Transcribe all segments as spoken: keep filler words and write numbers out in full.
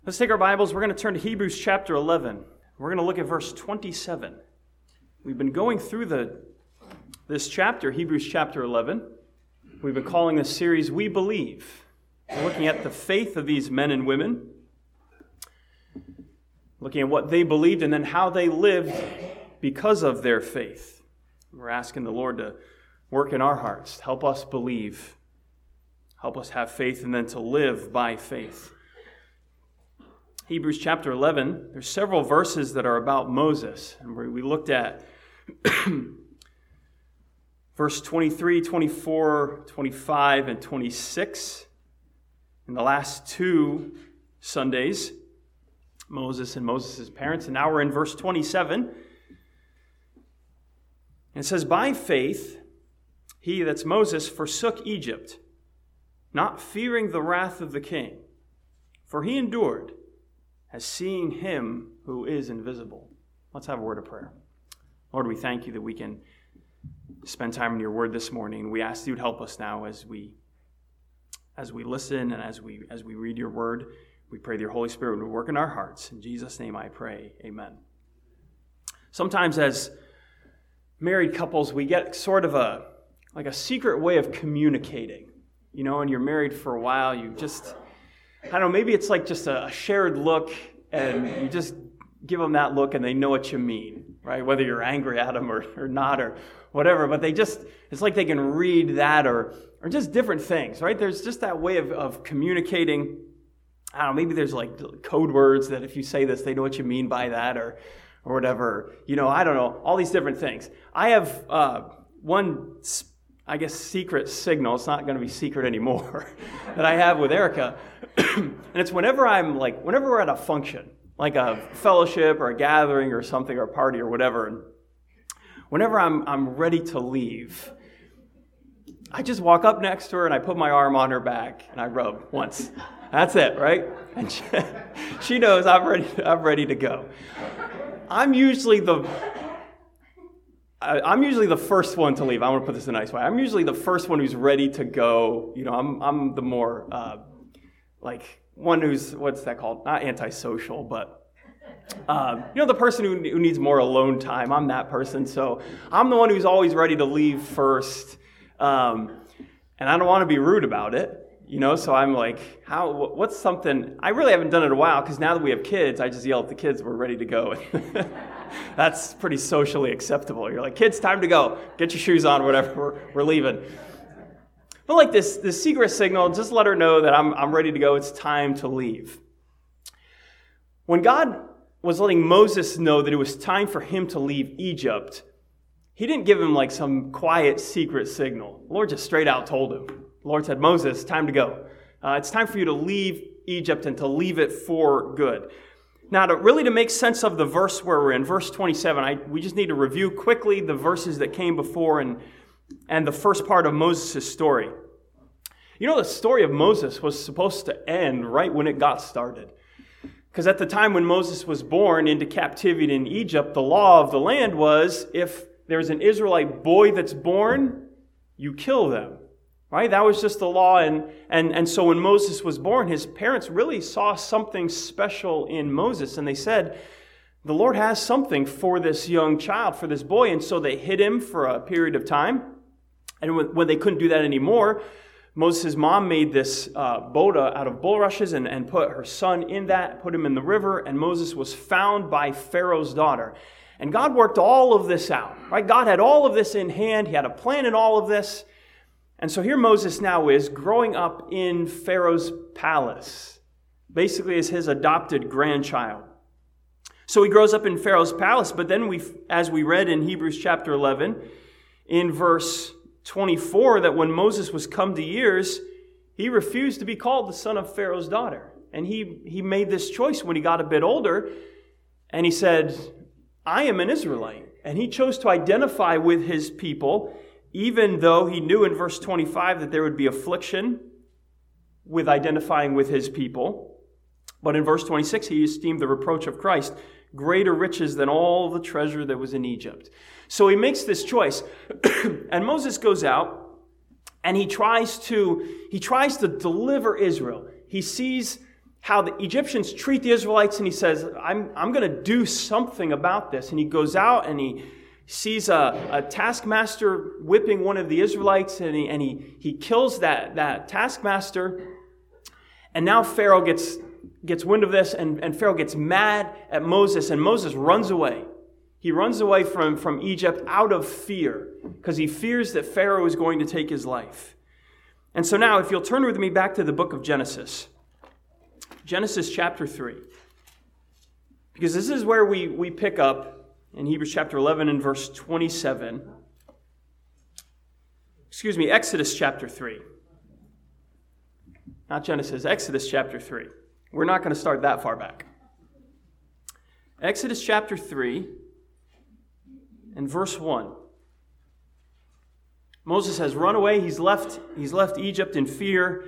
Let's take our Bibles. We're going to turn to Hebrews chapter eleven. We're going to look at verse twenty-seven. We've been going through the this chapter, Hebrews chapter eleven. We've been calling this series, We Believe. We're looking at the faith of these men and women, looking at what they believed and then how they lived because of their faith. We're asking the Lord to work in our hearts, help us believe, help us have faith, and then to live by faith. Hebrews chapter eleven, there's several verses that are about Moses. And we looked at verse twenty-three, twenty-four, twenty-five, and twenty-six. In the last two Sundays, Moses and Moses' parents. And now we're in verse twenty-seven. And it says, by faith, he, that's Moses, forsook Egypt, not fearing the wrath of the king. For he endured as seeing him who is invisible. Let's have a word of prayer. Lord, we thank you that we can spend time in your word this morning. We ask you to help us now as we as we listen and as we as we read your word. We pray that your Holy Spirit would work in our hearts. In Jesus' name I pray, amen. Sometimes as married couples, we get sort of a like a secret way of communicating. You know, when you're married for a while, you just I don't know, maybe it's like just a shared look, and you just give them that look and they know what you mean, right? Whether you're angry at them or, or not or whatever, but they just, it's like they can read that or or just different things, right? There's just that way of, of communicating. I don't know, maybe there's like code words that if you say this, they know what you mean by that or or whatever. You know, I don't know, all these different things. I have uh, one I guess, secret signal. It's not going to be secret anymore that I have with Erica. And it's whenever I'm like, whenever we're at a function, like a fellowship or a gathering or something or a party or whatever, and whenever I'm I'm ready to leave, I just walk up next to her and I put my arm on her back and I rub once. That's it, right? And she, she knows I'm ready, I'm ready to go. I'm usually the... I'm usually the first one to leave. I want to put this in a nice way. I'm usually the first one who's ready to go. You know, I'm I'm the more, uh, like, one who's, what's that called? Not antisocial, but, um, you know, the person who, who needs more alone time. I'm that person. So I'm the one who's always ready to leave first. Um, and I don't want to be rude about it. You know, so I'm like, how? What's something? I really haven't done it in a while because now that we have kids, I just yell at the kids, we're ready to go. That's pretty socially acceptable. You're like, kids, time to go. Get your shoes on, whatever. We're, we're leaving. But like this, this secret signal, just let her know that I'm I'm ready to go. It's time to leave. When God was letting Moses know that it was time for him to leave Egypt, he didn't give him like some quiet secret signal. The Lord just straight out told him. The Lord said, Moses, time to go. Uh, it's time for you to leave Egypt and to leave it for good. Now, to really to make sense of the verse where we're in, verse twenty-seven, I, we just need to review quickly the verses that came before and, and the first part of Moses' story. You know, the story of Moses was supposed to end right when it got started. Because at the time when Moses was born into captivity in Egypt, the law of the land was if there's an Israelite boy that's born, you kill them. Right? That was just the law. And, and, and so when Moses was born, his parents really saw something special in Moses. And they said, the Lord has something for this young child, for this boy. And so they hid him for a period of time. And when, when they couldn't do that anymore, Moses' mom made this uh, boat out of bulrushes and, and put her son in that, put him in the river. And Moses was found by Pharaoh's daughter. And God worked all of this out. Right? God had all of this in hand. He had a plan in all of this. And so here Moses now is growing up in Pharaoh's palace, basically as his adopted grandchild. So he grows up in Pharaoh's palace, but then we, as we read in Hebrews chapter eleven, in verse twenty-four, that when Moses was come to years, he refused to be called the son of Pharaoh's daughter. And he, he made this choice when he got a bit older, and he said, I am an Israelite. And he chose to identify with his people, even though he knew in verse twenty-five that there would be affliction with identifying with his people. But in verse twenty-six, he esteemed the reproach of Christ greater riches than all the treasure that was in Egypt. So he makes this choice. And Moses goes out and he tries to he tries to deliver Israel. He sees how the Egyptians treat the Israelites, and he says, I'm, I'm going to do something about this. And he goes out and he sees a, a taskmaster whipping one of the Israelites, and he, and he, he kills that, that taskmaster. And now Pharaoh gets, gets wind of this, and, and Pharaoh gets mad at Moses, and Moses runs away. He runs away from, from Egypt out of fear, because he fears that Pharaoh is going to take his life. And so now, if you'll turn with me back to the book of Genesis, Genesis chapter three, because this is where we, we pick up in Hebrews chapter eleven and verse twenty-seven. Excuse me, Exodus chapter three. Not Genesis, Exodus chapter three. We're not going to start that far back. Exodus chapter three and verse one. Moses has run away. He's left, he's left Egypt in fear.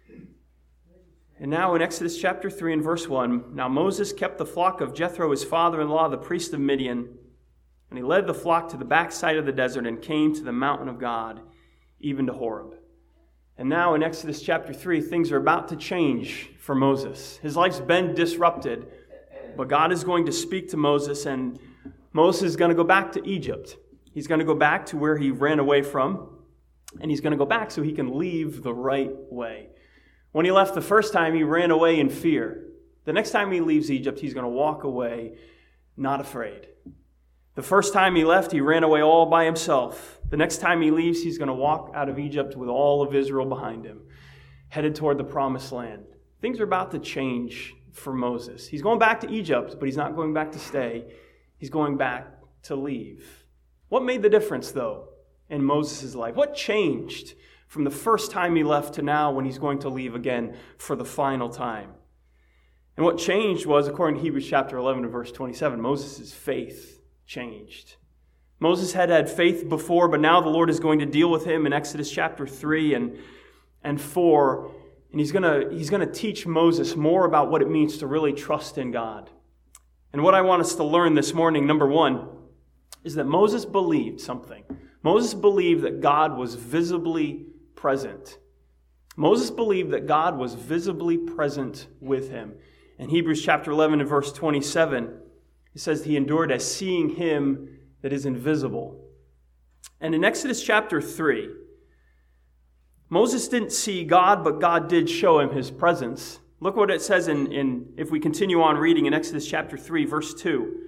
And now in Exodus chapter three and verse one, now Moses kept the flock of Jethro, his father-in-law, the priest of Midian, and he led the flock to the backside of the desert and came to the mountain of God, even to Horeb. And now in Exodus chapter three, things are about to change for Moses. His life's been disrupted, but God is going to speak to Moses, and Moses is going to go back to Egypt. He's going to go back to where he ran away from, and he's going to go back so he can leave the right way. When he left the first time, he ran away in fear. The next time he leaves Egypt, he's going to walk away not afraid. The first time he left, he ran away all by himself. The next time he leaves, he's going to walk out of Egypt with all of Israel behind him, headed toward the promised land. Things are about to change for Moses. He's going back to Egypt, but he's not going back to stay. He's going back to leave. What made the difference, though, in Moses' life? What changed from the first time he left to now when he's going to leave again for the final time? And what changed was, according to Hebrews chapter eleven and verse twenty-seven, Moses' faith changed. Moses had had faith before, but now the Lord is going to deal with him in Exodus chapter three and, and four. And he's going to, he's going to teach Moses more about what it means to really trust in God. And what I want us to learn this morning, number one, is that Moses believed something. Moses believed that God was visibly present. Moses believed that God was visibly present with him. In Hebrews chapter eleven and verse twenty-seven, it says he endured as seeing him that is invisible. And in Exodus chapter three, Moses didn't see God, but God did show him his presence. Look what it says in, in if we continue on reading in Exodus chapter three, verse two.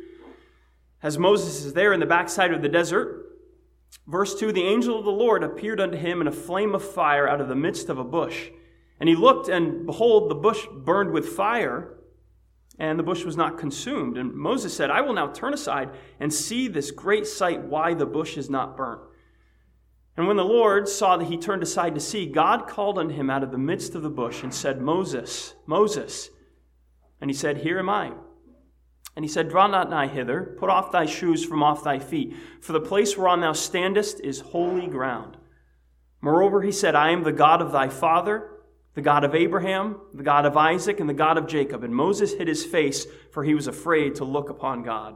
As Moses is there in the backside of the desert, verse two, the angel of the Lord appeared unto him in a flame of fire out of the midst of a bush. And he looked, and behold, the bush burned with fire, and the bush was not consumed. And Moses said, I will now turn aside and see this great sight, why the bush is not burnt. And when the Lord saw that he turned aside to see, God called unto him out of the midst of the bush and said, Moses, Moses. And he said, Here am I. And he said, Draw not nigh hither, put off thy shoes from off thy feet, for the place whereon thou standest is holy ground. Moreover, he said, I am the God of thy father, the God of Abraham, the God of Isaac, and the God of Jacob. And Moses hid his face, for he was afraid to look upon God.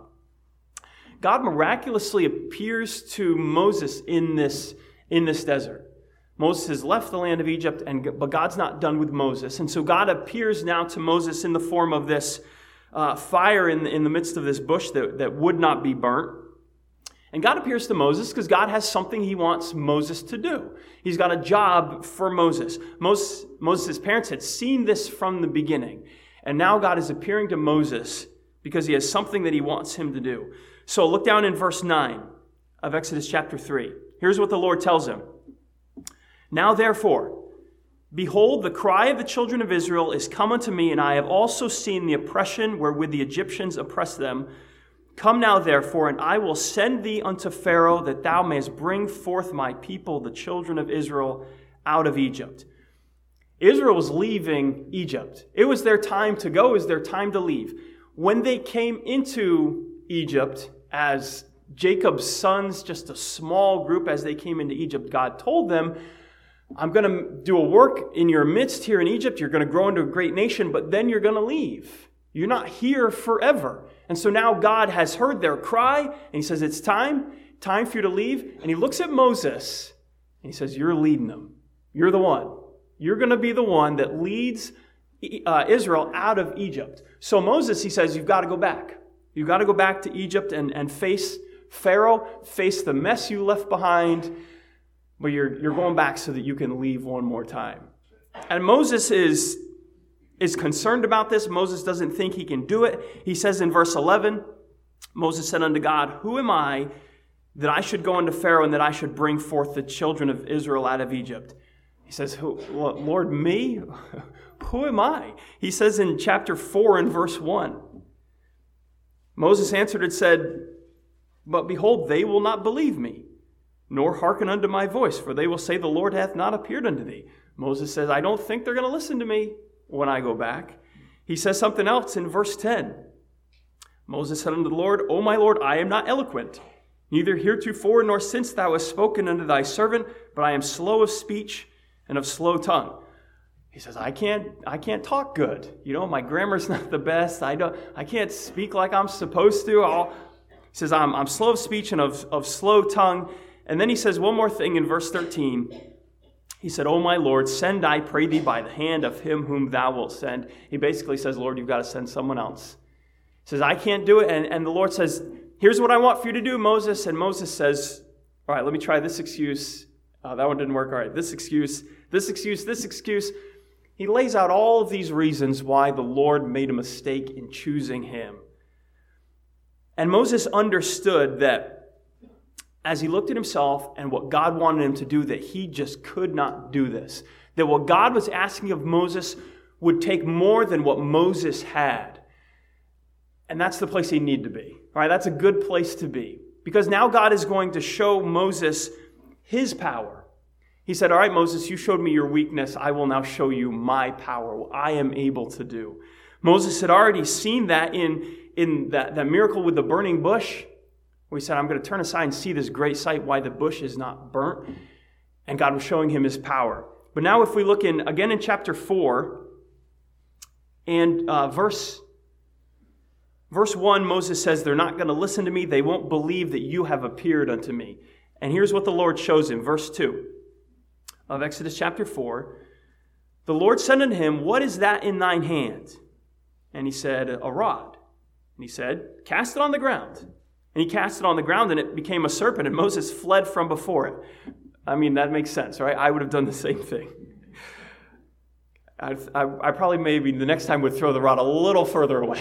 God miraculously appears to Moses in this, in this desert. Moses has left the land of Egypt, and but God's not done with Moses. And so God appears now to Moses in the form of this uh, fire in the, in the midst of this bush that, that would not be burnt. And God appears to Moses because God has something he wants Moses to do. He's got a job for Moses. Moses. Moses' parents had seen this from the beginning. And now God is appearing to Moses because he has something that he wants him to do. So look down in verse nine of Exodus chapter three. Here's what the Lord tells him. Now therefore, behold, the cry of the children of Israel is come unto me, and I have also seen the oppression wherewith the Egyptians oppress them. Come now, therefore, and I will send thee unto Pharaoh, that thou mayest bring forth my people, the children of Israel, out of Egypt. Israel was leaving Egypt. It was their time to go. It was their time to leave. When they came into Egypt as Jacob's sons, just a small group as they came into Egypt, God told them, I'm going to do a work in your midst here in Egypt. You're going to grow into a great nation, but then you're going to leave. You're not here forever. And so now God has heard their cry, and he says, it's time, time for you to leave. And he looks at Moses, and he says, you're leading them. You're the one. You're going to be the one that leads uh, Israel out of Egypt. So Moses, he says, you've got to go back. You've got to go back to Egypt and, and face Pharaoh, face the mess you left behind, but you're, you're going back so that you can leave one more time. And Moses is, is concerned about this. Moses doesn't think he can do it. He says in verse eleven, Moses said unto God, who am I that I should go unto Pharaoh and that I should bring forth the children of Israel out of Egypt? He says, Who, Lord, me? Who am I? He says in chapter four and verse one, Moses answered and said, but behold, they will not believe me, nor hearken unto my voice, for they will say, the Lord hath not appeared unto thee. Moses says, I don't think they're going to listen to me when I go back. He says something else in verse ten. Moses said unto the Lord, O my Lord, I am not eloquent, neither heretofore nor since thou hast spoken unto thy servant, but I am slow of speech and of slow tongue. He says, I can't, I can't talk good. You know, my grammar's not the best. I don't, I can't speak like I'm supposed to. I'll, he says, I'm, I'm slow of speech and of, of slow tongue. And then he says one more thing in verse thirteen. He said, O my Lord, send, I pray thee, by the hand of him whom thou wilt send. He basically says, Lord, you've got to send someone else. He says, I can't do it. And, and the Lord says, here's what I want for you to do, Moses. And Moses says, all right, let me try this excuse. Uh, that one didn't work. All right, this excuse, this excuse, this excuse. He lays out all of these reasons why the Lord made a mistake in choosing him. And Moses understood that as he looked at himself and what God wanted him to do, that he just could not do this. That what God was asking of Moses would take more than what Moses had. And that's the place he needed to be. All right, that's a good place to be. Because now God is going to show Moses his power. He said, all right, Moses, you showed me your weakness. I will now show you my power, what I am able to do. Moses had already seen that in, in that, that miracle with the burning bush, where he said, I'm going to turn aside and see this great sight, why the bush is not burnt. And God was showing him his power. But now if we look in, again in chapter four, and uh, verse, verse one, Moses says, they're not going to listen to me. They won't believe that you have appeared unto me. And here's what the Lord shows him. Verse two of Exodus chapter four. The Lord said unto him, what is that in thine hand? And he said, a rod. And he said, cast it on the ground. And he cast it on the ground, and it became a serpent, and Moses fled from before it. I mean, that makes sense, right? I would have done the same thing. I, I, I probably maybe the next time would throw the rod a little further away.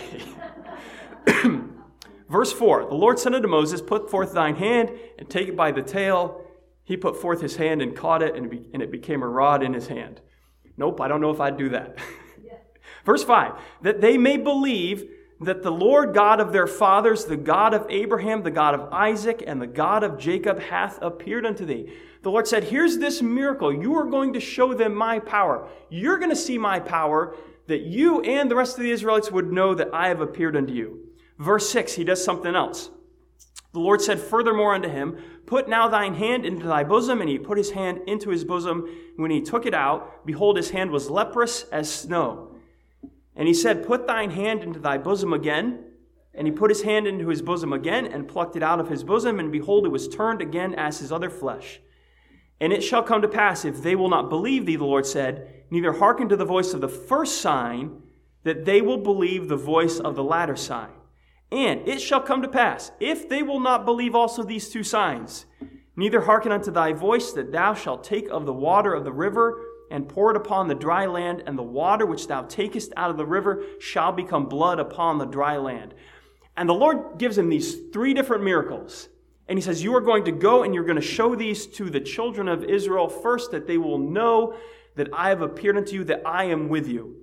Verse four, the Lord said unto Moses, put forth thine hand, and take it by the tail. He put forth his hand and caught it, and it, be, and it became a rod in his hand. Nope, I don't know if I'd do that. Yeah. Verse five, that they may believe that the Lord God of their fathers, the God of Abraham, the God of Isaac, and the God of Jacob hath appeared unto thee. The Lord said, here's this miracle. You are going to show them my power. You're going to see my power, that you and the rest of the Israelites would know that I have appeared unto you. Verse six, he does something else. The Lord said furthermore unto him, put now thine hand into thy bosom. And he put his hand into his bosom. When he took it out, behold, his hand was leprous as snow. And he said, put thine hand into thy bosom again. And he put his hand into his bosom again, and plucked it out of his bosom, and behold, it was turned again as his other flesh. And it shall come to pass, if they will not believe thee, the Lord said, neither hearken to the voice of the first sign, that they will believe the voice of the latter sign. And it shall come to pass, if they will not believe also these two signs, neither hearken unto thy voice, that thou shalt take of the water of the river, and pour it upon the dry land, and the water which thou takest out of the river shall become blood upon the dry land. And the Lord gives him these three different miracles. And he says, you are going to go and you're going to show these to the children of Israel first, that they will know that I have appeared unto you, that I am with you.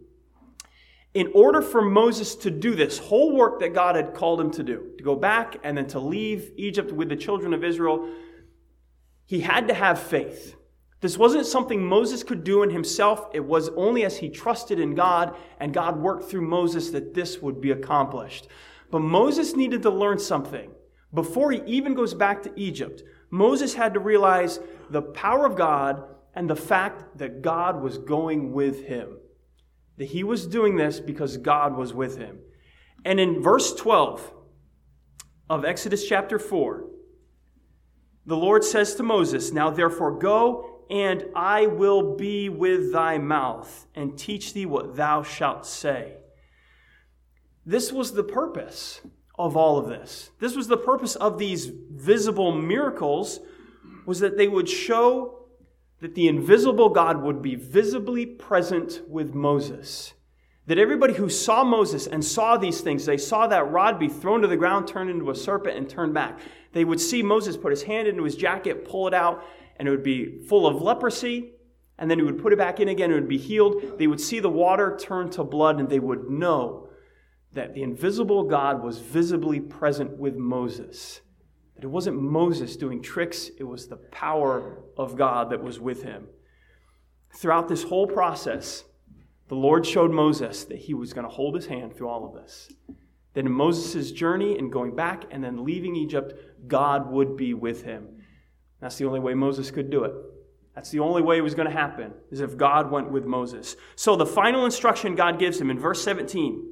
In order for Moses to do this whole work that God had called him to do, to go back and then to leave Egypt with the children of Israel, he had to have faith. This wasn't something Moses could do in himself. It was only as he trusted in God and God worked through Moses that this would be accomplished. But Moses needed to learn something. Before he even goes back to Egypt, Moses had to realize the power of God and the fact that God was going with him. That he was doing this because God was with him. And in verse twelve of Exodus chapter four, the Lord says to Moses, now therefore go and I will be with thy mouth, and teach thee what thou shalt say. This was the purpose of all of this. This was the purpose of these visible miracles, was that they would show that the invisible God would be visibly present with Moses. That everybody who saw Moses and saw these things, they saw that rod be thrown to the ground, turned into a serpent, and turned back. They would see Moses put his hand into his jacket, pull it out, and it would be full of leprosy, and then he would put it back in again, and it would be healed. They would see the water turn to blood, and they would know that the invisible God was visibly present with Moses. That it wasn't Moses doing tricks, it was the power of God that was with him. Throughout this whole process, the Lord showed Moses that he was going to hold his hand through all of this. That in Moses' journey and going back and then leaving Egypt, God would be with him. That's the only way Moses could do it. That's the only way it was going to happen, is if God went with Moses. So the final instruction God gives him in verse seventeen,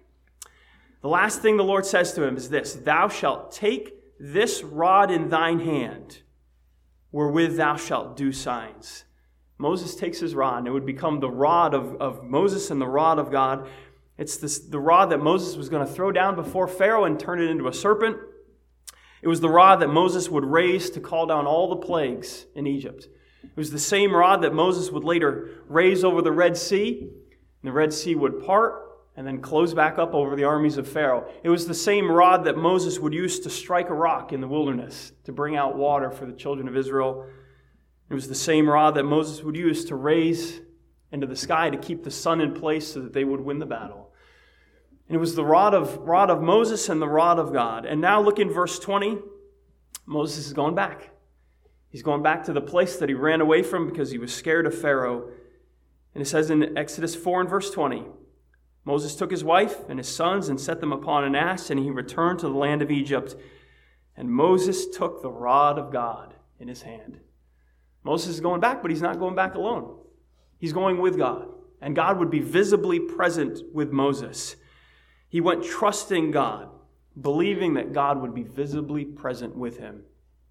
the last thing the Lord says to him is this: thou shalt take this rod in thine hand, wherewith thou shalt do signs. Moses takes his rod, and it would become the rod of, of Moses and the rod of God. It's this, the rod that Moses was going to throw down before Pharaoh and turn it into a serpent. It was the rod that Moses would raise to call down all the plagues in Egypt. It was the same rod that Moses would later raise over the Red Sea. And the Red Sea would part and then close back up over the armies of Pharaoh. It was the same rod that Moses would use to strike a rock in the wilderness to bring out water for the children of Israel. It was the same rod that Moses would use to raise into the sky to keep the sun in place so that they would win the battle. And it was the rod of, rod of Moses and the rod of God. And now look in verse twenty. Moses is going back. He's going back to the place that he ran away from because he was scared of Pharaoh. And it says in Exodus four and verse twenty, Moses took his wife and his sons and set them upon an ass, and he returned to the land of Egypt. And Moses took the rod of God in his hand. Moses is going back, but he's not going back alone. He's going with God. And God would be visibly present with Moses. He went trusting God, believing that God would be visibly present with him.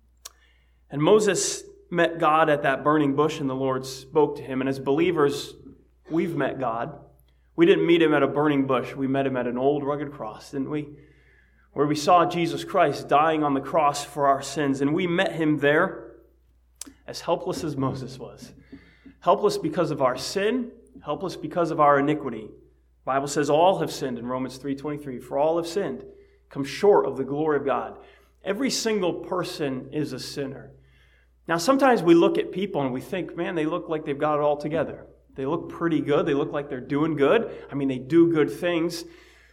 And Moses met God at that burning bush, and the Lord spoke to him. And as believers, we've met God. We didn't meet him at a burning bush. We met him at an old rugged cross, didn't we? Where we saw Jesus Christ dying on the cross for our sins. And we met him there as helpless as Moses was. Helpless because of our sin, helpless because of our iniquity. The Bible says all have sinned in Romans three twenty-three. For all have sinned, come short of the glory of God. Every single person is a sinner. Now, sometimes we look at people and we think, man, they look like they've got it all together. They look pretty good. They look like they're doing good. I mean, they do good things.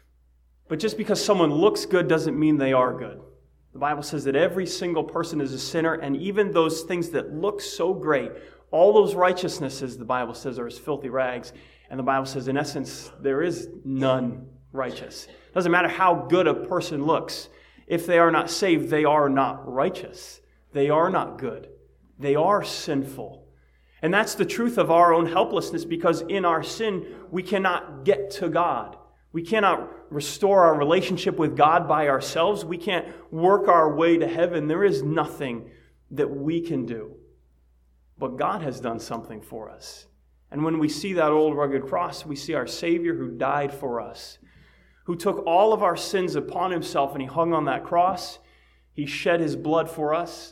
But just because someone looks good doesn't mean they are good. The Bible says that every single person is a sinner, and even those things that look so great, all those righteousnesses, the Bible says, are as filthy rags. And the Bible says, in essence, there is none righteous. It doesn't matter how good a person looks. If they are not saved, they are not righteous. They are not good. They are sinful. And that's the truth of our own helplessness, because in our sin, we cannot get to God. We cannot restore our relationship with God by ourselves. We can't work our way to heaven. There is nothing that we can do. But God has done something for us. And when we see that old rugged cross, we see our Savior who died for us, who took all of our sins upon himself, and he hung on that cross. He shed his blood for us.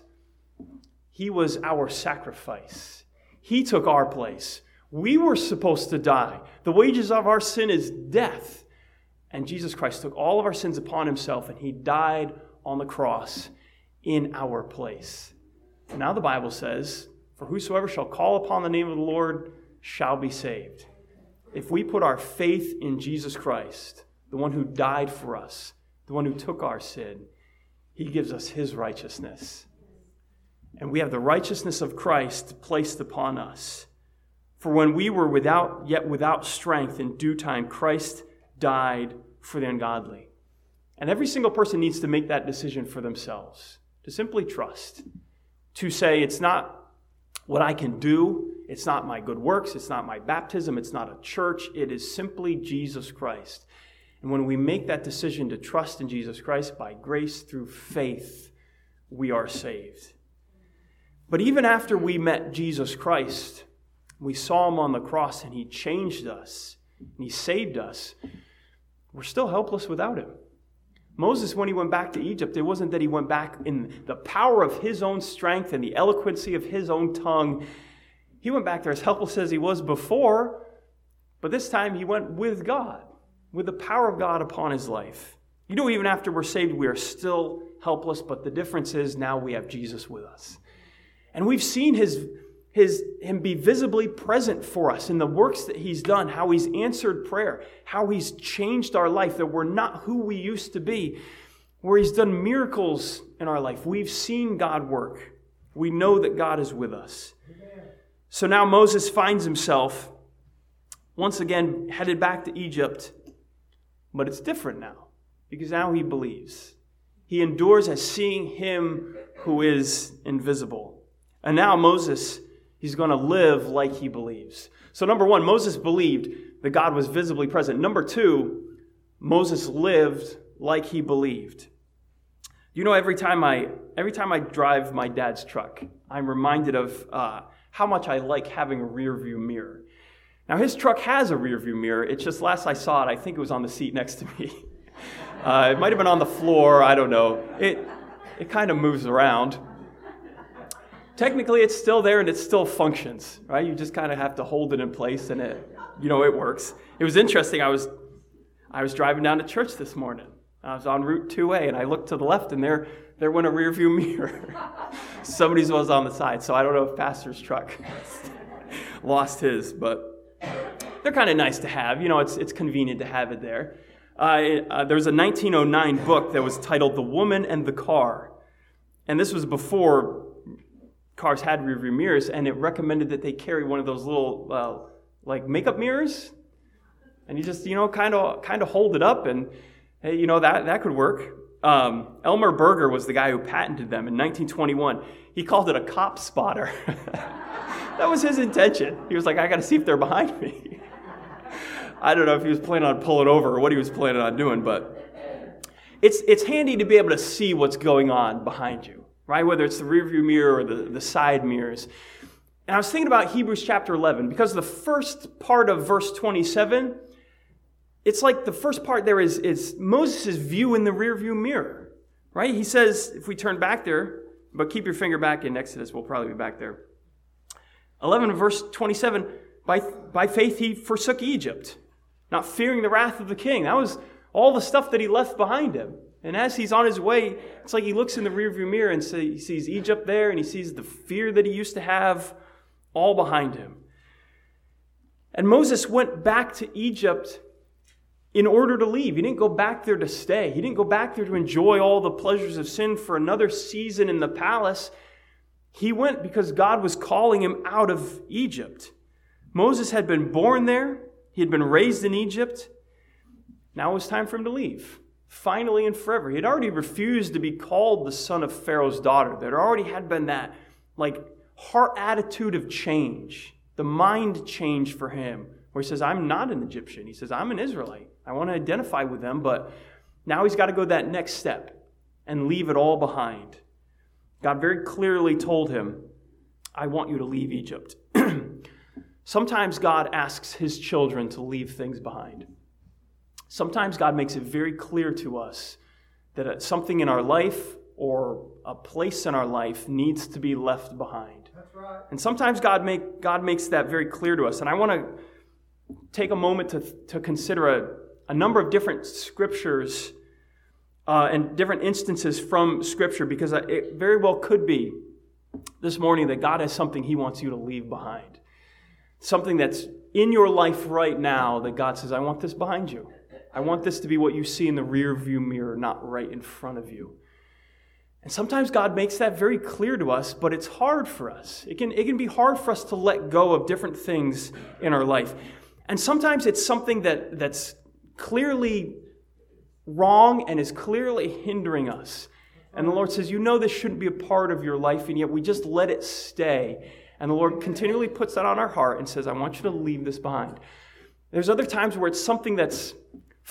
He was our sacrifice. He took our place. We were supposed to die. The wages of our sin is death. And Jesus Christ took all of our sins upon himself, and he died on the cross in our place. And now the Bible says, for whosoever shall call upon the name of the Lord shall be saved. If we put our faith in Jesus Christ, the one who died for us, the one who took our sin, he gives us his righteousness. And we have the righteousness of Christ placed upon us. For when we were without, yet without strength, in due time, Christ died for the ungodly. And every single person needs to make that decision for themselves, to simply trust, to say it's not what I can do, it's not my good works, it's not my baptism, it's not a church, it is simply Jesus Christ. And when we make that decision to trust in Jesus Christ by grace through faith, we are saved. But even after we met Jesus Christ, we saw him on the cross and he changed us and he saved us, we're still helpless without him. Moses, when he went back to Egypt, it wasn't that he went back in the power of his own strength and the eloquency of his own tongue. He went back there as helpless as he was before, but this time he went with God, with the power of God upon his life. You know, even after we're saved, we are still helpless, but the difference is now we have Jesus with us. And we've seen his, his, him be visibly present for us in the works that he's done, how he's answered prayer, how he's changed our life, that we're not who we used to be, where he's done miracles in our life. We've seen God work. We know that God is with us. Amen. So now Moses finds himself once again headed back to Egypt, but it's different now because now he believes. He endures as seeing him who is invisible. And now Moses, he's going to live like he believes. So number one, Moses believed that God was visibly present. Number two, Moses lived like he believed. You know, every time I every time I drive my dad's truck, I'm reminded of uh, how much I like having a rear view mirror. Now, his truck has a rear view mirror. It's just last I saw it, I think it was on the seat next to me. uh, it might have been on the floor. I don't know. It it kind of moves around. Technically, it's still there and it still functions, right? You just kind of have to hold it in place and it, you know, it works. It was interesting. I was, I was driving down to church this morning. I was on Route two A and I looked to the left and there, there went a rear view mirror. Somebody's was on the side, so I don't know if Pastor's truck lost his, but they're kind of nice to have. You know, it's it's convenient to have it there. Uh, uh, there was a nineteen oh nine book that was titled The Woman and the Car, and this was before cars had rearview mirrors, and it recommended that they carry one of those little, uh, like, makeup mirrors, and you just, you know, kind of kind of hold it up, and, hey, you know, that, that could work. Um, Elmer Berger was the guy who patented them in nineteen twenty-one. He called it a cop spotter. That was his intention. He was like, I got to see if they're behind me. I don't know if he was planning on pulling over or what he was planning on doing, but it's it's handy to be able to see what's going on behind you. Right, whether it's the rearview mirror or the, the side mirrors. And I was thinking about Hebrews chapter eleven, because the first part of verse twenty-seven, it's like the first part there is, is Moses' view in the rearview mirror. Right? He says, if we turn back there, but keep your finger back in Exodus, we'll probably be back there. eleven verse twenty-seven, by, by faith he forsook Egypt, not fearing the wrath of the king. That was all the stuff that he left behind him. And as he's on his way, it's like he looks in the rearview mirror and see, he sees Egypt there, and he sees the fear that he used to have all behind him. And Moses went back to Egypt in order to leave. He didn't go back there to stay. He didn't go back there to enjoy all the pleasures of sin for another season in the palace. He went because God was calling him out of Egypt. Moses had been born there. He had been raised in Egypt. Now it was time for him to leave. Finally and forever. He had already refused to be called the son of Pharaoh's daughter. There already had been that, like, heart attitude of change, the mind change for him, where he says, I'm not an Egyptian. He says, I'm an Israelite. I want to identify with them, but now he's got to go that next step and leave it all behind. God very clearly told him, I want you to leave Egypt. Sometimes God asks his children to leave things behind. Sometimes God makes it very clear to us that something in our life or a place in our life needs to be left behind. That's right. And sometimes God make God makes that very clear to us. And I want to take a moment to, to consider a, a number of different scriptures uh, and different instances from Scripture, because it very well could be this morning that God has something he wants you to leave behind. Something that's in your life right now that God says, I want this behind you. I want this to be what you see in the rear view mirror, not right in front of you. And sometimes God makes that very clear to us, but it's hard for us. It can, it can be hard for us to let go of different things in our life. And sometimes it's something that, that's clearly wrong and is clearly hindering us. And the Lord says, you know this shouldn't be a part of your life, and yet we just let it stay. And the Lord continually puts that on our heart and says, I want you to leave this behind. There's other times where it's something that's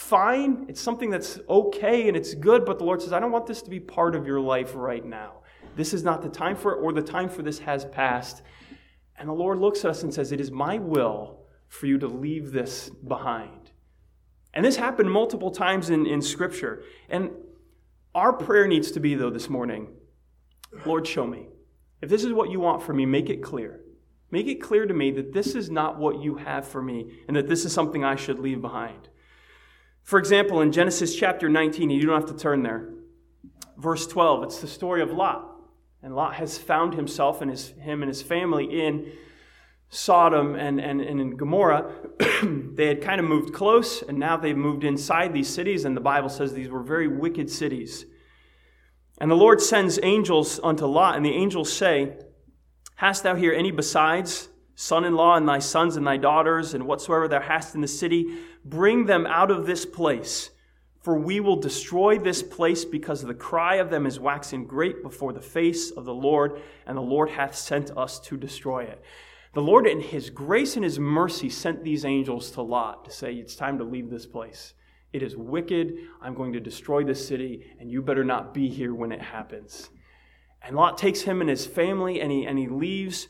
fine, it's something that's okay and it's good, but the Lord says, I don't want this to be part of your life right now. This is not the time for it, or the time for this has passed. And the Lord looks at us and says, it is my will for you to leave this behind. And this happened multiple times in, in Scripture. And our prayer needs to be, though, this morning, Lord, show me. If this is what you want for me, make it clear. Make it clear to me that this is not what you have for me and that this is something I should leave behind. For example, in Genesis chapter nineteen, you don't have to turn there, verse twelve, it's the story of Lot. And Lot has found himself and his, him and his family in Sodom and, and, and in Gomorrah. They had kind of moved close, and now they've moved inside these cities, and the Bible says these were very wicked cities. And the Lord sends angels unto Lot, and the angels say, hast thou here any besides son-in-law and thy sons and thy daughters, and whatsoever thou hast in the city? Bring them out of this place, for we will destroy this place, because the cry of them is waxing great before the face of the Lord, and the Lord hath sent us to destroy it. The Lord in his grace and his mercy sent these angels to Lot to say, it's time to leave this place. It is wicked. I'm going to destroy this city, and you better not be here when it happens. And Lot takes him and his family, and he, and he leaves.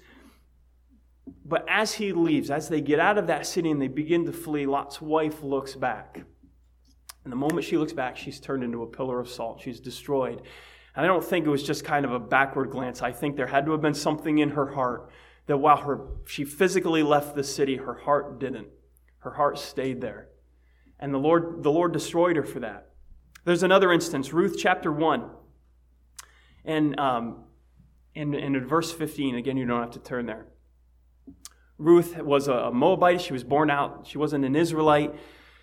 But as he leaves, as they get out of that city and they begin to flee, Lot's wife looks back. And the moment she looks back, she's turned into a pillar of salt. She's destroyed. And I don't think it was just kind of a backward glance. I think there had to have been something in her heart that while her she physically left the city, her heart didn't. Her heart stayed there. And the Lord, the Lord destroyed her for that. There's another instance, Ruth chapter one. And, um, and, and in verse fifteen, again, you don't have to turn there. Ruth was a Moabite. She was born out. She wasn't an Israelite.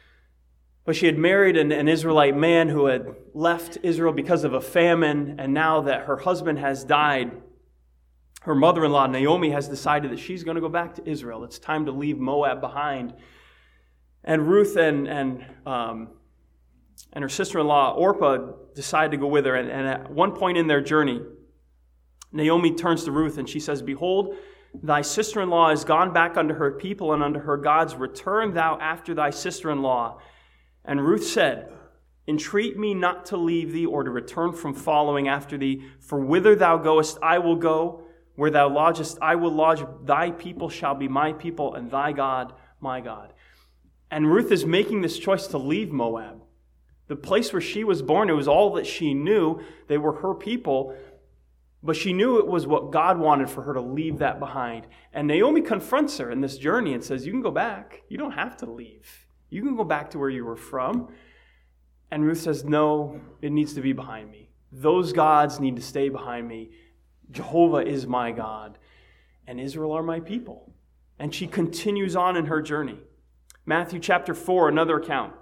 But she had married an, an Israelite man who had left Israel because of a famine. And now that her husband has died, her mother-in-law, Naomi, has decided that she's going to go back to Israel. It's time to leave Moab behind. And Ruth and and um, and her sister-in-law, Orpah, decide to go with her. And, and at one point in their journey, Naomi turns to Ruth and she says, behold, thy sister-in-law is gone back unto her people and unto her gods. Return thou after thy sister-in-law. And Ruth said, entreat me not to leave thee or to return from following after thee. For whither thou goest, I will go. Where thou lodgest, I will lodge. Thy people shall be my people, and thy God, my God. And Ruth is making this choice to leave Moab. The place where she was born, it was all that she knew. They were her people. But she knew it was what God wanted for her to leave that behind. And Naomi confronts her in this journey and says, you can go back. You don't have to leave. You can go back to where you were from. And Ruth says, no, it needs to be behind me. Those gods need to stay behind me. Jehovah is my God, and Israel are my people. And she continues on in her journey. Matthew chapter four, another account.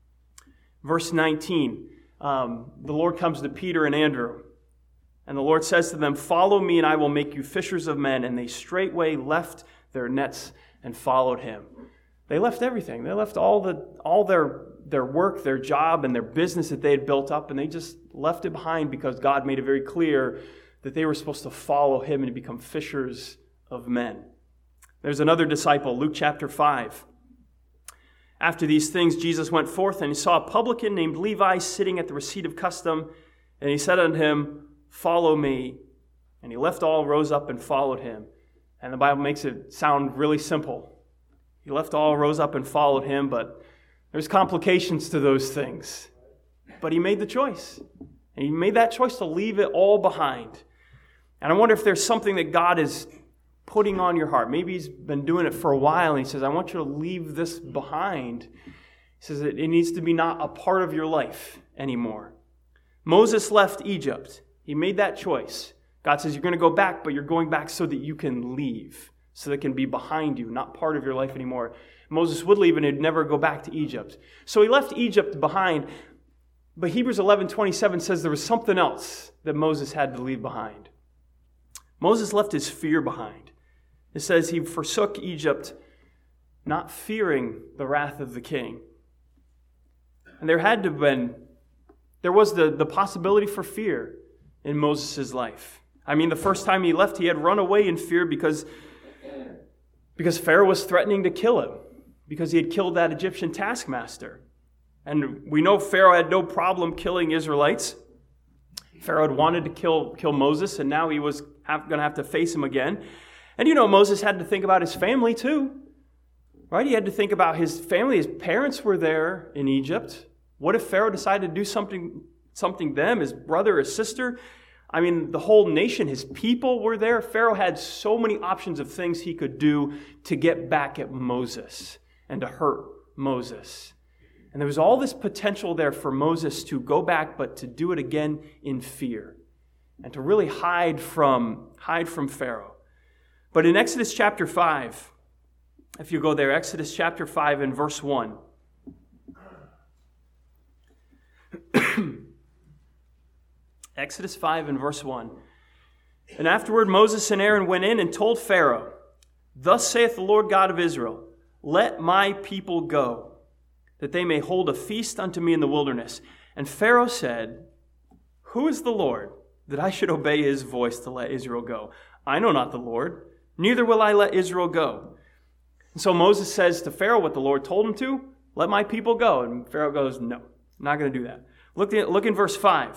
Verse nineteen, um, the Lord comes to Peter and Andrew, and the Lord says to them, follow me, and I will make you fishers of men. And they straightway left their nets and followed him. They left everything. They left all the all their, their work, their job, and their business that they had built up, and they just left it behind because God made it very clear that they were supposed to follow him and become fishers of men. There's another disciple, Luke chapter five. After these things, Jesus went forth, and he saw a publican named Levi sitting at the receipt of custom, and he said unto him, follow me. And he left all, rose up, and followed him. And the Bible makes it sound really simple. He left all, rose up, and followed him, but there's complications to those things. But he made the choice. And he made that choice to leave it all behind. And I wonder if there's something that God is putting on your heart. Maybe he's been doing it for a while, and he says, I want you to leave this behind. He says that it needs to be not a part of your life anymore. Moses left Egypt. He made that choice. God says, you're going to go back, but you're going back so that you can leave, so that it can be behind you, not part of your life anymore. Moses would leave, and he'd never go back to Egypt. So he left Egypt behind. But Hebrews eleven twenty-seven says there was something else that Moses had to leave behind. Moses left his fear behind. It says he forsook Egypt, not fearing the wrath of the king. And there had to have been, there was the, the possibility for fear in Moses' life. I mean, the first time he left, he had run away in fear because, because Pharaoh was threatening to kill him, because he had killed that Egyptian taskmaster. And we know Pharaoh had no problem killing Israelites. Pharaoh had wanted to kill, kill Moses, and now he was going to have to face him again. And you know, Moses had to think about his family too, right? He had to think about his family. His parents were there in Egypt. What if Pharaoh decided to do something, something to them, his brother, his sister? I mean, the whole nation, his people were there. Pharaoh had so many options of things he could do to get back at Moses and to hurt Moses. And there was all this potential there for Moses to go back, but to do it again in fear and to really hide from, hide from Pharaoh. But in Exodus chapter five, if you go there, Exodus chapter five and verse one. Exodus five and verse one. And afterward Moses and Aaron went in and told Pharaoh, "Thus saith the Lord God of Israel, let my people go, that they may hold a feast unto me in the wilderness." And Pharaoh said, "Who is the Lord, that I should obey his voice to let Israel go? I know not the Lord, neither will I let Israel go." And so Moses says to Pharaoh what the Lord told him to, "Let my people go." And Pharaoh goes, "No, I'm not going to do that." Look, at, look in verse five.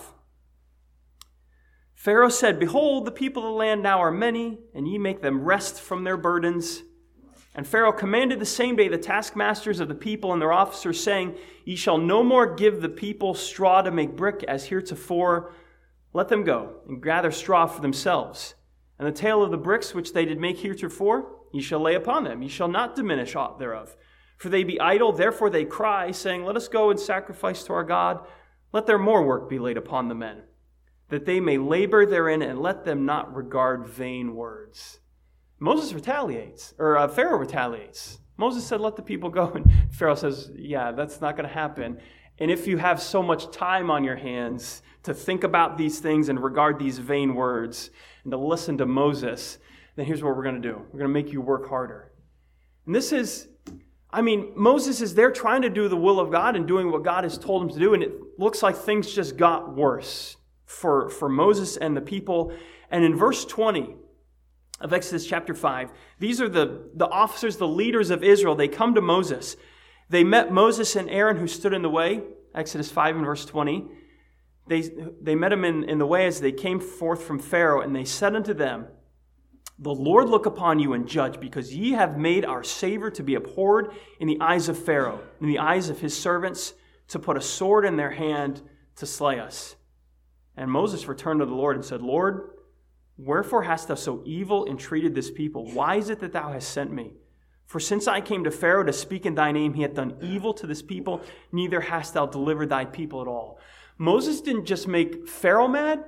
Pharaoh said, "Behold, the people of the land now are many, and ye make them rest from their burdens." And Pharaoh commanded the same day the taskmasters of the people and their officers, saying, "Ye shall no more give the people straw to make brick as heretofore. Let them go, and gather straw for themselves. And the tale of the bricks which they did make heretofore, ye shall lay upon them. Ye shall not diminish aught thereof. For they be idle, therefore they cry, saying, Let us go and sacrifice to our God. Let their more work be laid upon the men, that they may labor therein, and let them not regard vain words." Moses retaliates, or uh, Pharaoh retaliates. Moses said, "Let the people go." And Pharaoh says, "Yeah, that's not going to happen. And if you have so much time on your hands to think about these things and regard these vain words and to listen to Moses, then here's what we're going to do. We're going to make you work harder." And this is, I mean, Moses is there trying to do the will of God and doing what God has told him to do, and it looks like things just got worse for, for Moses and the people. And in verse twenty of Exodus chapter five, these are the, the officers, the leaders of Israel. They come to Moses. They met Moses and Aaron who stood in the way, Exodus five and verse twenty. They, they met him in, in the way as they came forth from Pharaoh, and they said unto them, "The Lord look upon you and judge, because ye have made our Savior to be abhorred in the eyes of Pharaoh, in the eyes of his servants, to put a sword in their hand to slay us." And Moses returned to the Lord and said, "Lord, wherefore hast thou so evil entreated this people? Why is it that thou hast sent me? For since I came to Pharaoh to speak in thy name, he hath done evil to this people, neither hast thou delivered thy people at all." Moses didn't just make Pharaoh mad,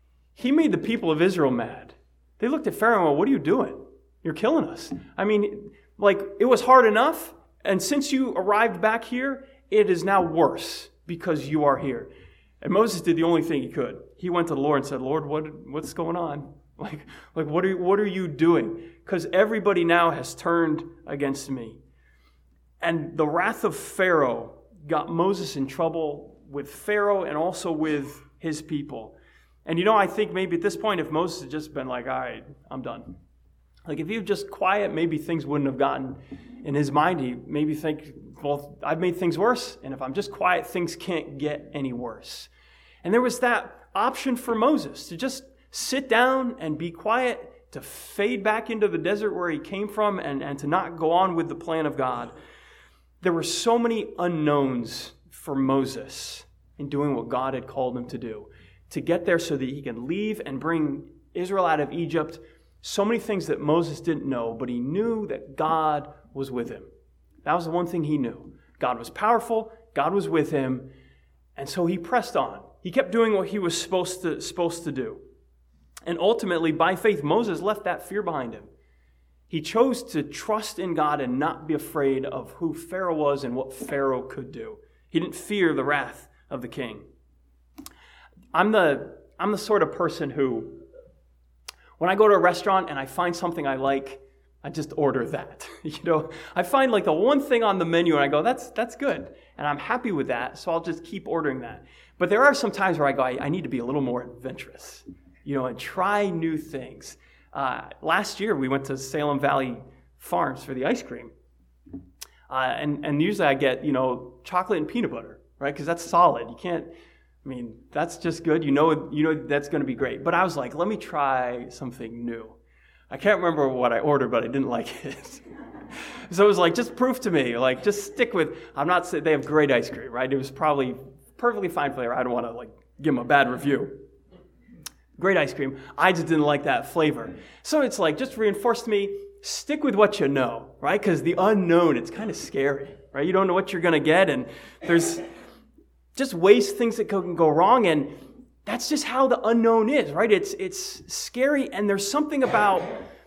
he made the people of Israel mad. They looked at Pharaoh and went, "What are you doing? You're killing us." I mean, like, it was hard enough, and since you arrived back here, it is now worse because you are here. And Moses did the only thing he could. He went to the Lord and said, "Lord, what what's going on? Like, like what are what are you doing? Because everybody now has turned against me." And the wrath of Pharaoh got Moses in trouble with Pharaoh and also with his people. And you know, I think maybe at this point, if Moses had just been like, "All right, I'm done." Like, if he was just quiet, maybe things wouldn't have gotten in his mind. He maybe think, well, I've made things worse, and if I'm just quiet, things can't get any worse. And there was that option for Moses to just sit down and be quiet, to fade back into the desert where he came from, and, and to not go on with the plan of God. There were so many unknowns for Moses in doing what God had called him to do, to get there so that he can leave and bring Israel out of Egypt. So many things that Moses didn't know, but he knew that God was with him. That was the one thing he knew. God was powerful, God was with him, and so he pressed on. He kept doing what he was supposed to, supposed to do. And ultimately, by faith, Moses left that fear behind him. He chose to trust in God and not be afraid of who Pharaoh was and what Pharaoh could do. He didn't fear the wrath of the king. I'm the, I'm the sort of person who, when I go to a restaurant and I find something I like, I just order that. You know, I find like the one thing on the menu and I go, that's that's good. And I'm happy with that, so I'll just keep ordering that. But there are some times where I go, I, I need to be a little more adventurous, you know, and try new things. Uh, last year, we went to Salem Valley Farms for the ice cream. Uh, and, and usually I get, you know, chocolate and peanut butter, right? Because that's solid. You can't, I mean, that's just good. You know, you know that's going to be great. But I was like, let me try something new. I can't remember what I ordered, but I didn't like it. So it was like, just prove to me, like, just stick with, I'm not saying they have great ice cream, right? It was probably perfectly fine flavor. I don't want to, like, give them a bad review. Great ice cream. I just didn't like that flavor. So it's like, just reinforced to me, stick with what you know, right? Because the unknown, it's kind of scary, right? You don't know what you're going to get, and there's just ways, things that can go wrong, and that's just how the unknown is, right? It's it's scary, and there's something about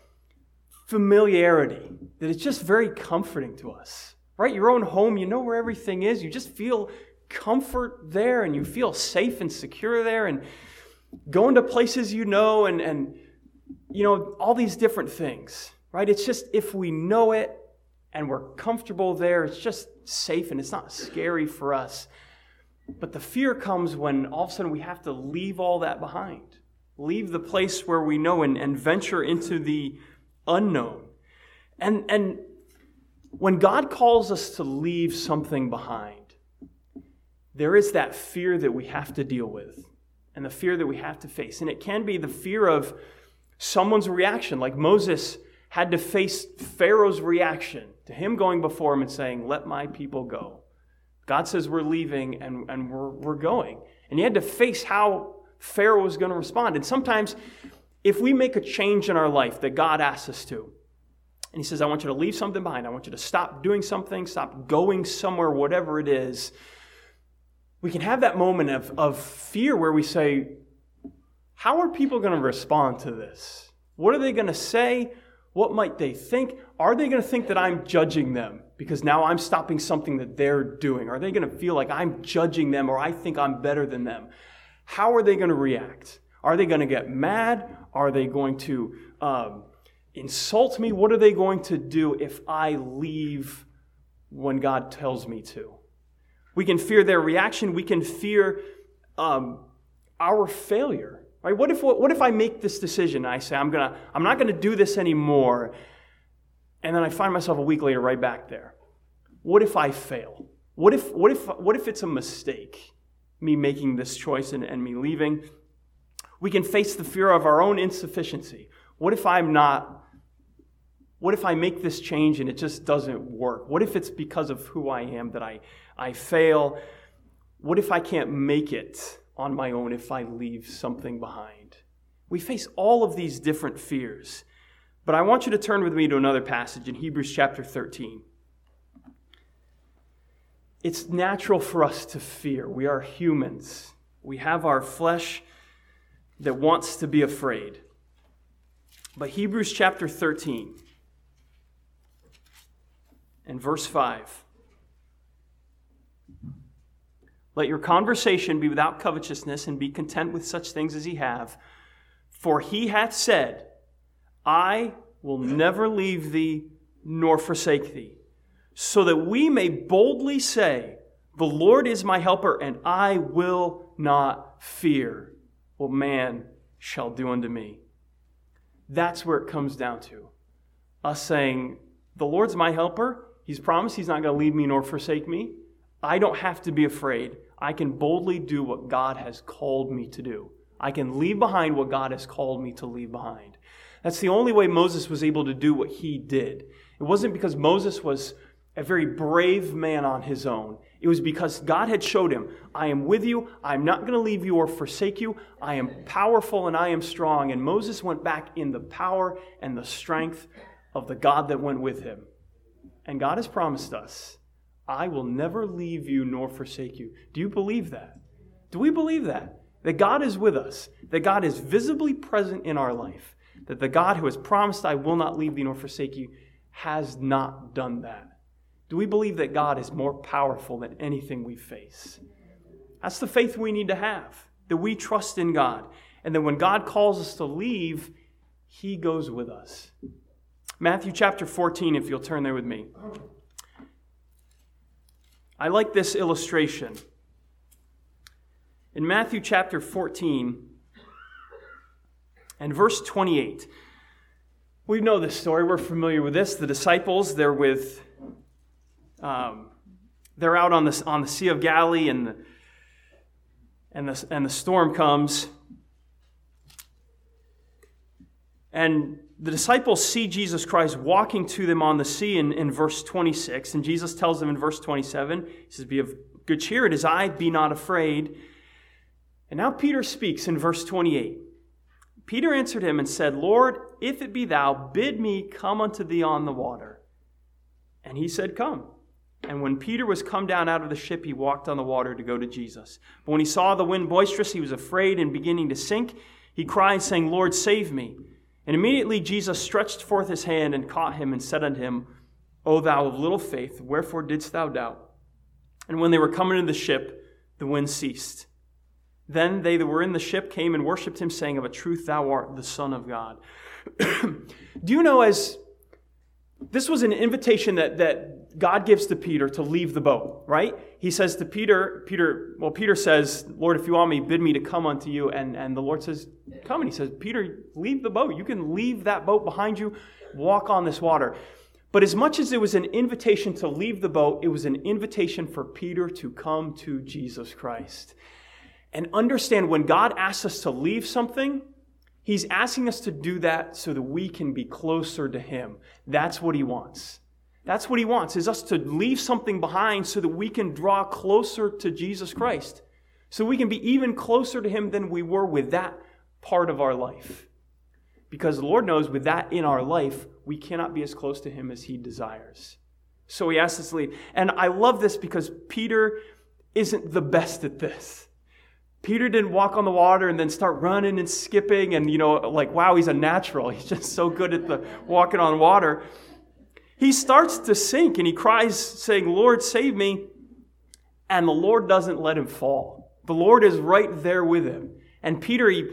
familiarity that is just very comforting to us, right? Your own home, you know where everything is. You just feel comfort there, and you feel safe and secure there, and going to places you know, and, and you know, all these different things, right? It's just, if we know it and we're comfortable there, it's just safe, and it's not scary for us. But the fear comes when all of a sudden we have to leave all that behind, leave the place where we know, and, and venture into the unknown. And, and when God calls us to leave something behind, there is that fear that we have to deal with, and the fear that we have to face. And it can be the fear of someone's reaction, like Moses had to face Pharaoh's reaction to him going before him and saying, let my people go. God says we're leaving, and, and we're, we're going. And he had to face how Pharaoh was going to respond. And sometimes if we make a change in our life that God asks us to, and he says, I want you to leave something behind. I want you to stop doing something, stop going somewhere, whatever it is. We can have that moment of, of fear where we say, how are people going to respond to this? What are they going to say? What might they think? Are they going to think that I'm judging them because now I'm stopping something that they're doing? Are they going to feel like I'm judging them, or I think I'm better than them? How are they going to react? Are they going to get mad? Are they going to um, insult me? What are they going to do if I leave when God tells me to? We can fear their reaction. We can fear um, our failure. Right? What if what if I make this decision and I say I'm gonna I'm not gonna do this anymore, and then I find myself a week later right back there? What if I fail? What if what if what if it's a mistake, me making this choice and, and me leaving? We can face the fear of our own insufficiency. What if I'm not? What if I make this change and it just doesn't work? What if it's because of who I am that I I fail? What if I can't make it on my own if I leave something behind? We face all of these different fears. But I want you to turn with me to another passage in Hebrews chapter thirteen. It's natural for us to fear. We are humans. We have our flesh that wants to be afraid. But Hebrews chapter thirteen and verse five. Let your conversation be without covetousness, and be content with such things as ye have. For he hath said, I will never leave thee nor forsake thee. So that we may boldly say, the Lord is my helper, and I will not fear what man shall do unto me. That's where it comes down to. Us saying, the Lord's my helper. He's promised he's not going to leave me nor forsake me. I don't have to be afraid. I can boldly do what God has called me to do. I can leave behind what God has called me to leave behind. That's the only way Moses was able to do what he did. It wasn't because Moses was a very brave man on his own. It was because God had showed him, I am with you. I'm not going to leave you or forsake you. I am powerful and I am strong. And Moses went back in the power and the strength of the God that went with him. And God has promised us, I will never leave you nor forsake you. Do you believe that? Do we believe that? That God is with us, that God is visibly present in our life, that the God who has promised, I will not leave thee nor forsake you, has not done that. Do we believe that God is more powerful than anything we face? That's the faith we need to have, that we trust in God, and that when God calls us to leave, he goes with us. Matthew chapter fourteen, if you'll turn there with me. I like this illustration. In Matthew chapter fourteen and verse twenty-eight, we know this story. We're familiar with this. The disciples, they're with, um, they're out on the on the Sea of Galilee, and And the, and the storm comes. And the disciples see Jesus Christ walking to them on the sea in, in verse twenty-six. And Jesus tells them in verse twenty-seven, he says, "Be of good cheer, it is I, be not afraid." And now Peter speaks in verse twenty-eight. Peter answered him and said, "Lord, if it be thou, bid me come unto thee on the water." And he said, "Come." And when Peter was come down out of the ship, he walked on the water to go to Jesus. But when he saw the wind boisterous, he was afraid, and beginning to sink, he cried, saying, "Lord, save me." And immediately Jesus stretched forth his hand and caught him and said unto him, "O thou of little faith, wherefore didst thou doubt?" And when they were come into the ship, the wind ceased. Then they that were in the ship came and worshipped him, saying, "Of a truth thou art the Son of God." Do you know, as this was an invitation that, that God gives to Peter to leave the boat, right? He says to Peter, Peter, well, Peter says, "Lord, if you want me, bid me to come unto you." And, and the Lord says, "Come." And he says, "Peter, leave the boat. You can leave that boat behind you, walk on this water." But as much as it was an invitation to leave the boat, it was an invitation for Peter to come to Jesus Christ. And understand, when God asks us to leave something, he's asking us to do that so that we can be closer to him. That's what he wants. That's what he wants, is us to leave something behind so that we can draw closer to Jesus Christ. So we can be even closer to him than we were with that part of our life. Because the Lord knows with that in our life, we cannot be as close to him as he desires. So he asks us to leave. And I love this because Peter isn't the best at this. Peter didn't walk on the water and then start running and skipping and, you know, like, wow, he's a natural. He's just so good at the walking on water. He starts to sink and he cries saying, "Lord, save me." And the Lord doesn't let him fall. The Lord is right there with him. And Peter, he,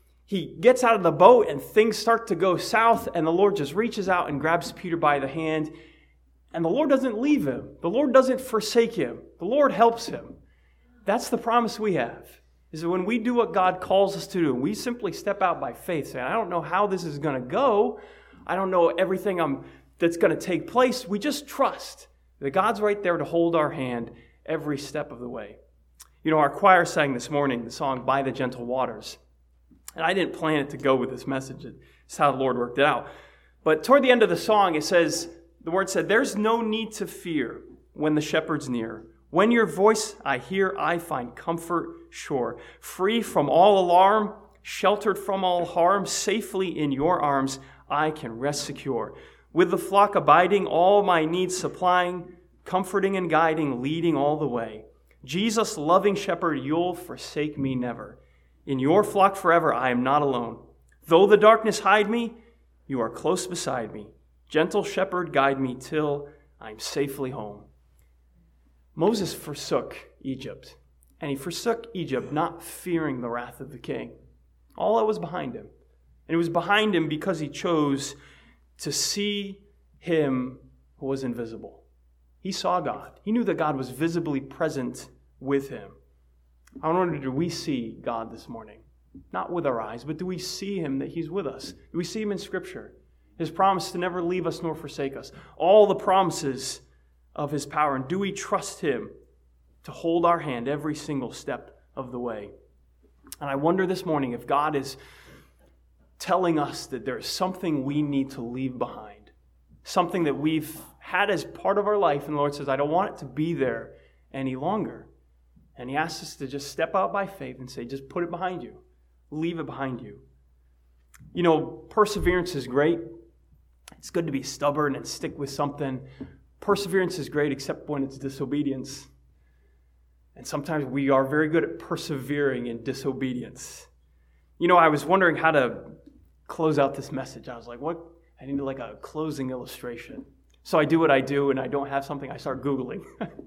he gets out of the boat and things start to go south, and the Lord just reaches out and grabs Peter by the hand. And the Lord doesn't leave him. The Lord doesn't forsake him. The Lord helps him. That's the promise we have. Is that when we do what God calls us to do, we simply step out by faith, saying, "I don't know how this is going to go. I don't know everything I'm, that's going to take place." We just trust that God's right there to hold our hand every step of the way. You know, our choir sang this morning the song "By the Gentle Waters." And I didn't plan it to go with this message. It's how the Lord worked it out. But toward the end of the song, it says, the word said, "There's no need to fear when the shepherd's near. When your voice I hear, I find comfort sure. Free from all alarm, sheltered from all harm, safely in your arms I can rest secure. With the flock abiding, all my needs supplying, comforting and guiding, leading all the way. Jesus, loving shepherd, you'll forsake me never. In your flock forever I am not alone. Though the darkness hide me, you are close beside me. Gentle shepherd, guide me till I'm safely home." Moses forsook Egypt, and he forsook Egypt not fearing the wrath of the king. All that was behind him. And it was behind him because he chose to see him who was invisible. He saw God. He knew that God was visibly present with him. I wonder, do we see God this morning? Not with our eyes, but do we see him, that he's with us? Do we see him in Scripture? His promise to never leave us nor forsake us. All the promises of his power. And do we trust him to hold our hand every single step of the way? And I wonder this morning if God is telling us that there's something we need to leave behind. Something that we've had as part of our life. And the Lord says, "I don't want it to be there any longer." And he asks us to just step out by faith and say, just put it behind you. Leave it behind you. You know, perseverance is great. It's good to be stubborn and stick with something. Perseverance is great except when it's disobedience. And sometimes we are very good at persevering in disobedience. You know, I was wondering how to close out this message. I was like, what? I need like a closing illustration. So I do what I do, and I don't have something, I start Googling.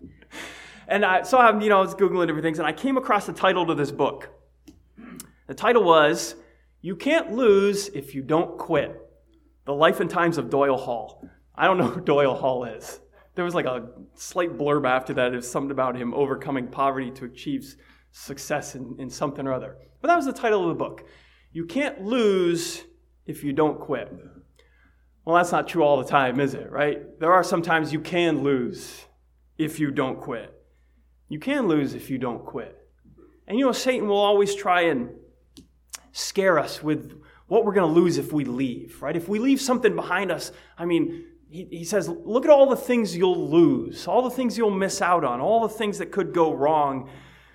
and I, so I'm, you know, I was Googling different things, and I came across the title to this book. The title was, "You Can't Lose If You Don't Quit. The Life and Times of Doyle Hall." I don't know who Doyle Hall is. There was like a slight blurb after that. It was something about him overcoming poverty to achieve success in, in something or other. But that was the title of the book. You can't lose if you don't quit. Well, that's not true all the time, is it, right? There are some times you can lose if you don't quit. You can lose if you don't quit. And you know, Satan will always try and scare us with what we're going to lose if we leave, right? If we leave something behind us, I mean, he, he says, look at all the things you'll lose, all the things you'll miss out on, all the things that could go wrong.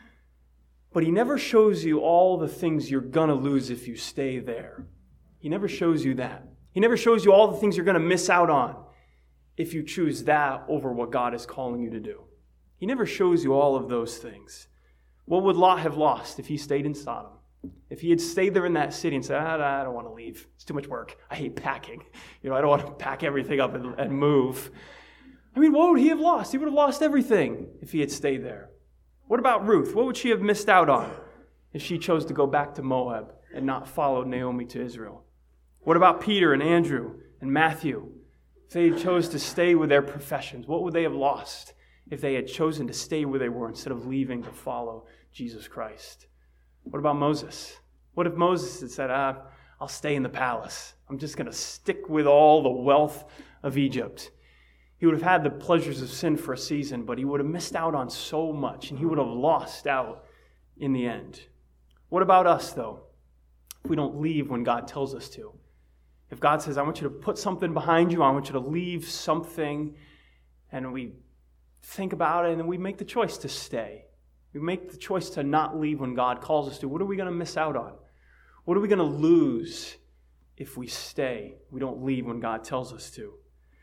But he never shows you all the things you're going to lose if you stay there. He never shows you that. He never shows you all the things you're going to miss out on if you choose that over what God is calling you to do. He never shows you all of those things. What would Lot have lost if he stayed in Sodom? If he had stayed there in that city and said, ah, I don't want to leave. It's too much work. I hate packing. You know, I don't want to pack everything up and, and move. I mean, what would he have lost? He would have lost everything if he had stayed there. What about Ruth? What would she have missed out on if she chose to go back to Moab and not follow Naomi to Israel? What about Peter and Andrew and Matthew? If they had chose to stay with their professions, what would they have lost if they had chosen to stay where they were instead of leaving to follow Jesus Christ? What about Moses? What if Moses had said, ah, I'll stay in the palace. I'm just going to stick with all the wealth of Egypt. He would have had the pleasures of sin for a season, but he would have missed out on so much, and he would have lost out in the end. What about us, though, if we don't leave when God tells us to? If God says, I want you to put something behind you, I want you to leave something, and we think about it, and then we make the choice to stay. We make the choice to not leave when God calls us to. What are we going to miss out on? What are we going to lose if we stay? We don't leave when God tells us to.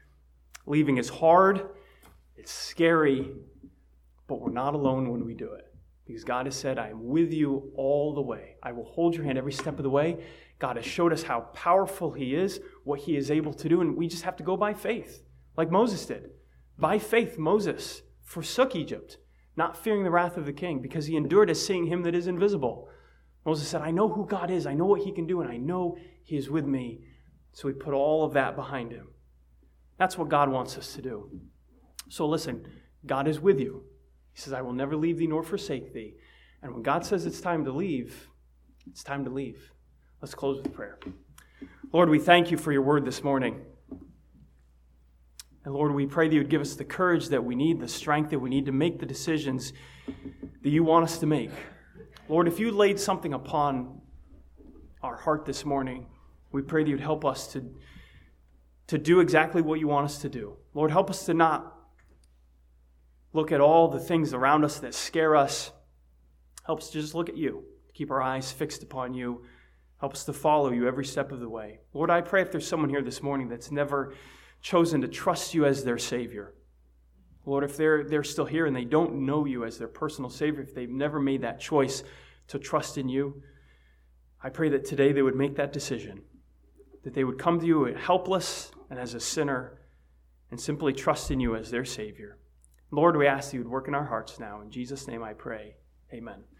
Leaving is hard, it's scary, but we're not alone when we do it. Because God has said, I am with you all the way. I will hold your hand every step of the way. God has showed us how powerful he is, what he is able to do, and we just have to go by faith, like Moses did. By faith, Moses forsook Egypt, not fearing the wrath of the king, because he endured as seeing him that is invisible. Moses said, I know who God is, I know what he can do, and I know he is with me. So he put all of that behind him. That's what God wants us to do. So listen, God is with you. He says, I will never leave thee nor forsake thee. And when God says it's time to leave, it's time to leave. Let's close with prayer. Lord, we thank you for your word this morning. And Lord, we pray that you would give us the courage that we need, the strength that we need to make the decisions that you want us to make. Lord, if you laid something upon our heart this morning, we pray that you'd help us to, to do exactly what you want us to do. Lord, help us to not look at all the things around us that scare us. Help us to just look at you, keep our eyes fixed upon you. Help us to follow you every step of the way. Lord, I pray if there's someone here this morning that's never chosen to trust you as their Savior. Lord, if they're, they're still here and they don't know you as their personal Savior, if they've never made that choice to trust in you, I pray that today they would make that decision, that they would come to you helpless and as a sinner and simply trust in you as their Savior. Lord, we ask that you would work in our hearts now. In Jesus' name I pray. Amen.